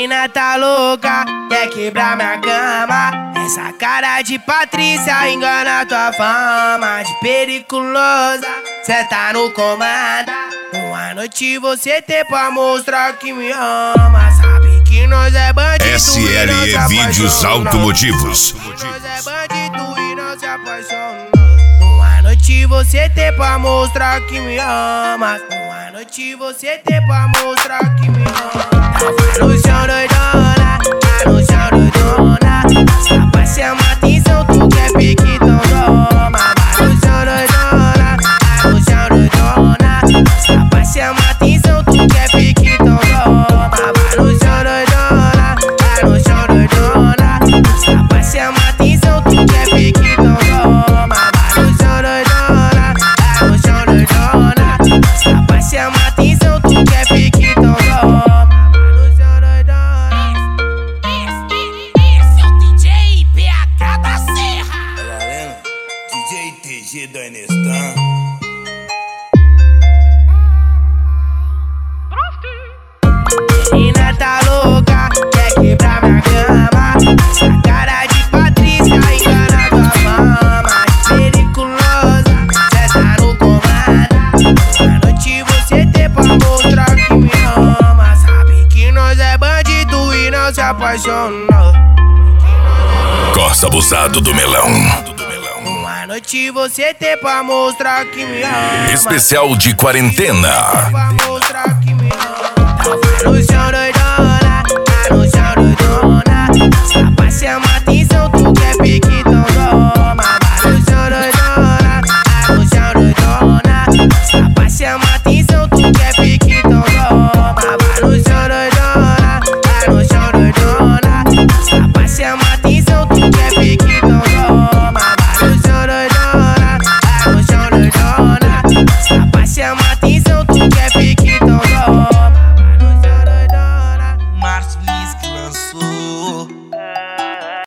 Mina tá louca, quer quebrar minha cama. Essa cara de Patrícia engana tua fama de periculosa. Cê tá no comando. Uma noite você tem pra mostrar que me ama. Sabe que nós é bandido SLE Vídeos Automotivos. Nós é bandido e não se apaixona. Uma noite você tem pra mostrar que me ama. Uma noite você tem pra mostrar que me ama. Tava no chão doidona, tá no chão doidona. Sapa chama atenção, tu quer pique, então toma. Vai no chão doidona, tá no chão doidona. Sapa chama atenção, tu quer pique, então toma. Vai no chão doidona, tá no chão doidona. Sapa chama atenção, tu quer pique, então toma. Vai no chão doidona, tá no chão doidona. Sapa chama atenção, tu quer pique, então toma. TG da Enestan. Mina tá louca, quer quebrar minha cama. Essa cara de Patrícia engana tua fama de periculosa. Cê tá no comando. Uma noite você tem pra mostrar que me ama. Sabe que nós é bandido e não se apaixona. Corsa abusado do melão. Uma noite você tem pra mostrar que me ama. Especial de quarentena. Pra mostrar que me ama. Tava no chão doidona, tá no chão doidona. Sapa chama atenção, tu quer pique, então toma. Vai no chão doidona, tá no chão doidona. Sapa chama atenção, tu quer pique, então toma. Vai no chão doidona, tá no chão doidona. Sapa chama atenção, tu quer pique, então toma. Vai no chão doidona, tá no chão doidona. Sapa chama atenção, tu quer pique.